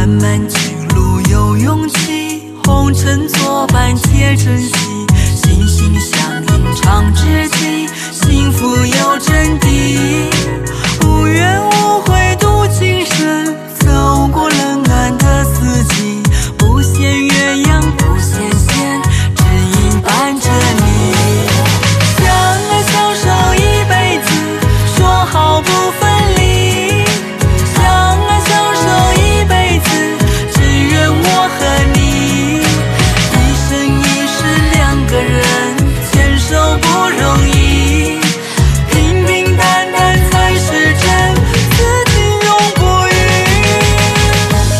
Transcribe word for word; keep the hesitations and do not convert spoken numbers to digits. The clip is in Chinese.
漫漫情路有勇气，红尘作伴且珍惜，心心相印常知己，幸福有真谛。